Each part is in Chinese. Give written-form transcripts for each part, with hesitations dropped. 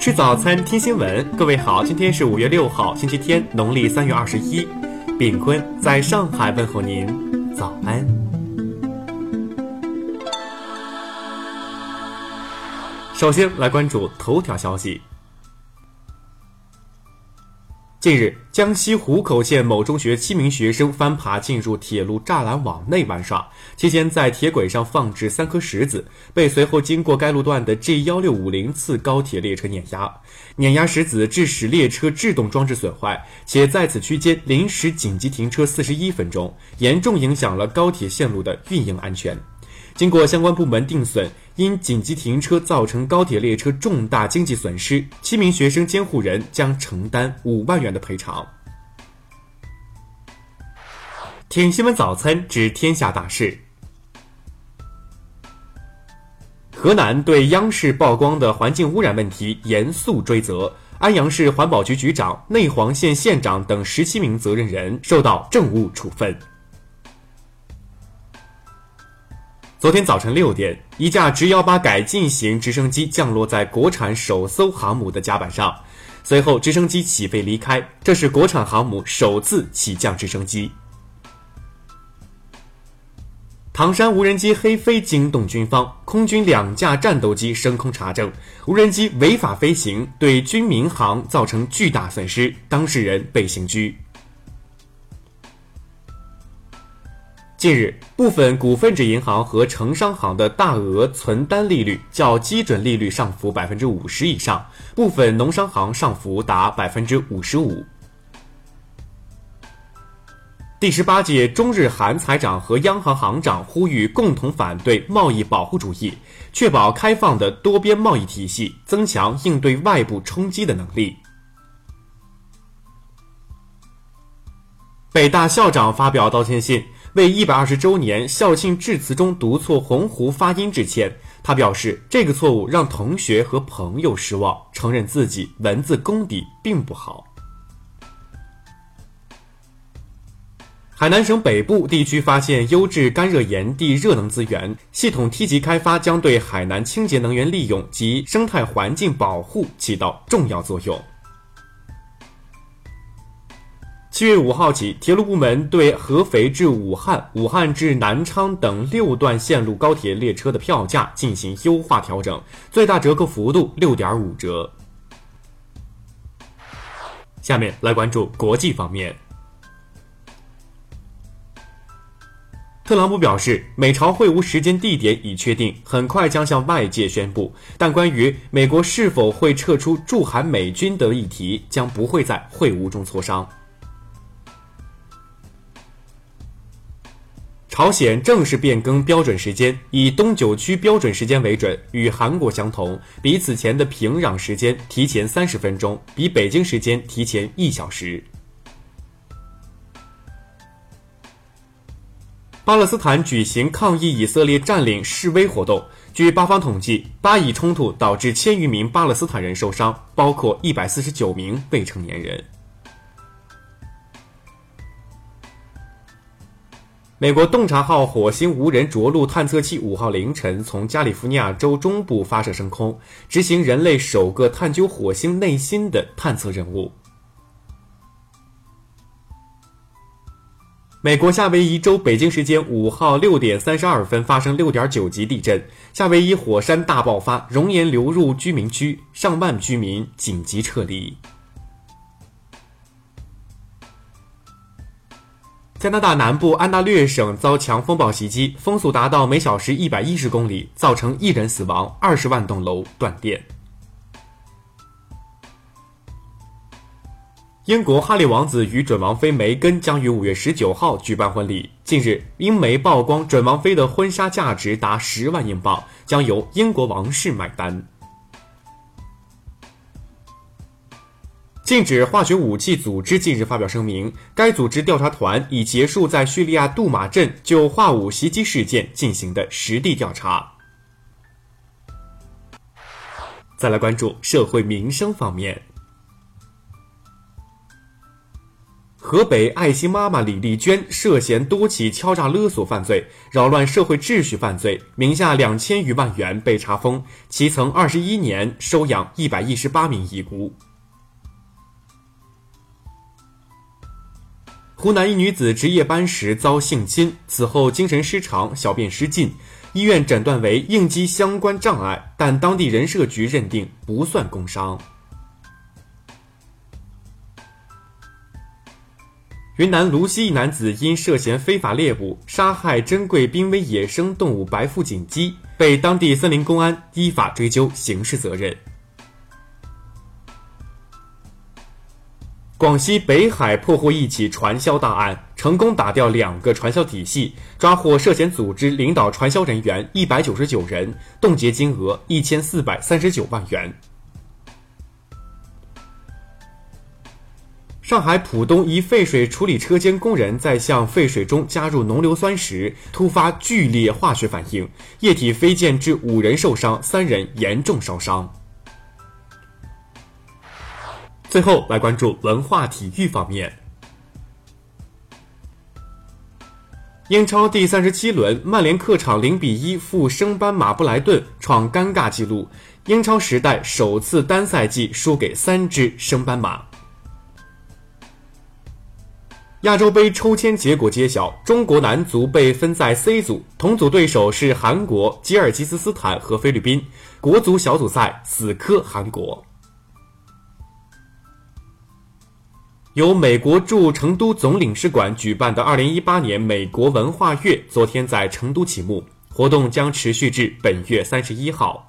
吃早餐，听新闻。各位好，今天是5月6号，星期天，农历3月21。炳坤在上海问候您，早安。首先来关注头条消息。近日，江西湖口县某中学7名学生翻爬进入铁路栅栏网内玩耍，期间在铁轨上放置3颗石子，被随后经过该路段的 G1650 次高铁列车碾压。碾压石子致使列车制动装置损坏，且在此区间临时紧急停车41分钟，严重影响了高铁线路的运营安全。经过相关部门定损，因紧急停车造成高铁列车重大经济损失，7名学生监护人将承担5万元的赔偿。听新闻早餐知天下大事。河南对央视曝光的环境污染问题严肃追责，安阳市环保局局长、内黄县县长等17名责任人受到政务处分。昨天早晨6点，一架直118改进型直升机降落在国产首艘航母的甲板上，随后直升机起飞离开，这是国产航母首次起降直升机。唐山无人机黑飞惊动军方，空军2架战斗机升空查证，无人机违法飞行，对军民航造成巨大损失，当事人被刑拘。近日，部分股份制银行和城商行的大额存单利率较基准利率上浮 50% 以上，部分农商行上浮达 55%。第18届中日韩财长和央行行长呼吁共同反对贸易保护主义，确保开放的多边贸易体系，增强应对外部冲击的能力。北大校长发表道歉信，为120周年校庆致辞中读错洪湖发音致歉。他表示，这个错误让同学和朋友失望，承认自己文字功底并不好。海南省北部地区发现优质干热岩地热能资源，系统梯级开发将对海南清洁能源利用及生态环境保护起到重要作用。7月5号起，铁路部门对合肥至武汉、武汉至南昌等6段线路高铁列车的票价进行优化调整，最大折扣幅度 6.5 折。下面来关注国际方面。特朗普表示，美朝会晤时间地点已确定，很快将向外界宣布，但关于美国是否会撤出驻韩美军的议题将不会在会晤中磋商。朝鲜正式变更标准时间，以东9区标准时间为准，与韩国相同，比此前的平壤时间提前30分钟，比北京时间提前1小时。巴勒斯坦举行抗议以色列占领示威活动，据巴方统计，巴以冲突导致1000余名巴勒斯坦人受伤，包括149名未成年人。美国洞察号火星无人着陆探测器5号凌晨从加利福尼亚州中部发射升空，执行人类首个探究火星内心的探测任务。美国夏威夷州北京时间5号6点32分发生 6.9 级地震，夏威夷火山大爆发，熔岩流入居民区，上万居民紧急撤离。加拿大南部安大略省遭强风暴袭击，风速达到每小时110公里，造成1人死亡，20万栋楼断电。英国哈利王子与准王妃梅根将于5月19号举办婚礼。近日，英媒曝光准王妃的婚纱价值达10万英镑，将由英国王室买单。禁止化学武器组织近日发表声明，该组织调查团已结束在叙利亚杜马镇就化武袭击事件进行的实地调查。再来关注社会民生方面。 河北爱心妈妈李丽娟涉嫌多起敲诈勒索犯罪、扰乱社会秩序犯罪，名下2000余万元被查封，其曾21年收养118名遗孤。湖南一女子值夜班时遭性侵，此后精神失常、小便失禁，医院诊断为应激相关障碍，但当地人社局认定不算工伤。云南泸西一男子因涉嫌非法猎捕、杀害珍贵濒危野生动物白腹锦鸡，被当地森林公安依法追究刑事责任。广西北海破获一起传销大案，成功打掉2个传销体系，抓获涉嫌组织领导传销人员199人，冻结金额1439万元。上海浦东一废水处理车间工人在向废水中加入浓硫酸时，突发剧烈化学反应，液体飞溅致5人受伤，3人严重烧伤。最后来关注文化体育方面。英超第37轮，曼联客场0-1负升班马布莱顿，创尴尬纪录，英超时代首次单赛季输给3支升班马。亚洲杯抽签结果揭晓，中国男足被分在 C 组，同组对手是韩国、吉尔吉斯斯坦和菲律宾，国足小组赛死磕韩国。由美国驻成都总领事馆举办的2018年美国文化月昨天在成都启幕，活动将持续至本月31号。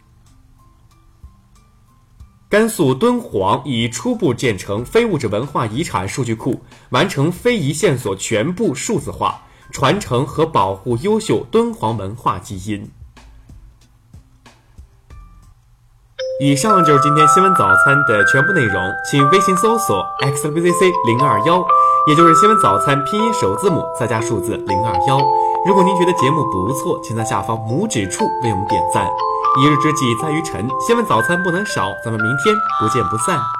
甘肃敦煌已初步建成非物质文化遗产数据库，完成非遗线索全部数字化，传承和保护优秀敦煌文化基因。以上就是今天新闻早餐的全部内容，请微信搜索 xwzc021，也就是新闻早餐拼音首字母再加数字021。如果您觉得节目不错，请在下方拇指处为我们点赞。一日之计在于晨，新闻早餐不能少，咱们明天不见不散。